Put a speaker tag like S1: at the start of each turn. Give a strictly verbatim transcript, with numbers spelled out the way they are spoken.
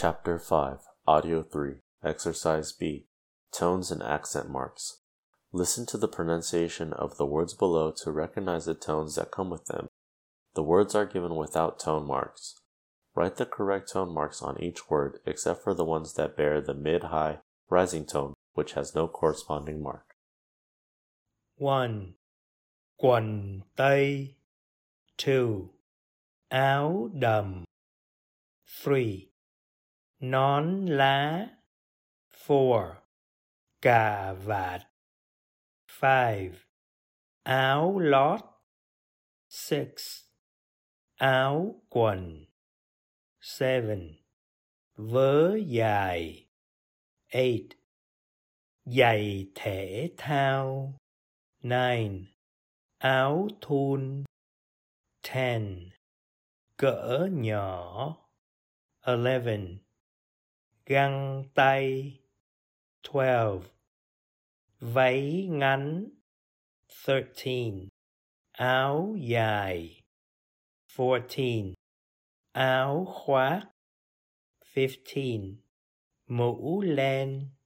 S1: Chapter five, Audio three, Exercise B, Tones and Accent Marks. Listen to the pronunciation of the words below to recognize the tones that come with them. The words are given without tone marks. Write the correct tone marks on each word except for the ones that bear the mid-high rising tone, which has no corresponding mark.
S2: one. Quần tây. two. Áo đầm. three. Nón lá. four. Cà vạt. five. Áo lót. six. Áo quần. seven. Vớ dài. eight. Giày thể thao. nine. Áo thun. ten. Cỡ nhỏ. eleven. Găng tay. twelve. Váy ngắn. thirteen. Áo dài. fourteen. Áo khoác. fifteen. Mũ len.